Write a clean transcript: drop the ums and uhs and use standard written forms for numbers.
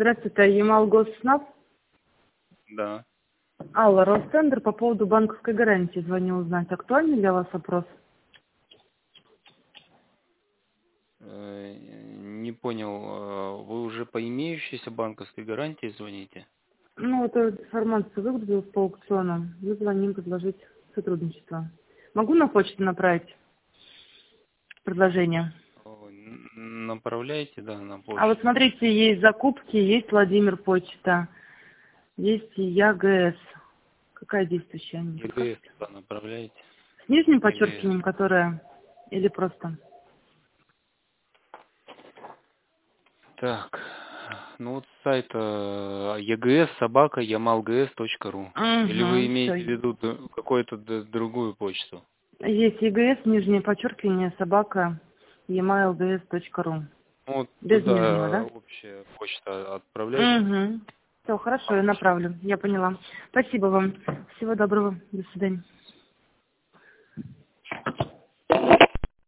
Здравствуйте, Ямал-Госснаб. Да. Алла, Ростендер, по поводу банковской гарантии звоню узнать. Актуальный для вас вопрос? Не понял, вы уже по имеющейся банковской гарантии звоните? Ну, эту информацию выгрузил по аукциону. Мы звоним предложить сотрудничество. Могу на почту направить предложение? Направляете, да, на почту. А вот смотрите, есть закупки, есть Владимир почта, есть и ЯГС. Какая действующая? Не ЕГС подскажете? туда направляете. С нижним ЕГС. подчеркиванием, которая, или просто? Так, ну вот с сайта egs@yamalgs.ru. Или вы Угу, имеете в все. виду какую-то другую почту? Есть ЕГС, нижнее подчеркивание, собака, email.gs.ru. Ну, вот Без нижнего, туда да? общая почта отправляйте. Угу. Все, хорошо, я Получите. направлю. Я поняла. Спасибо вам. Всего доброго. До свидания.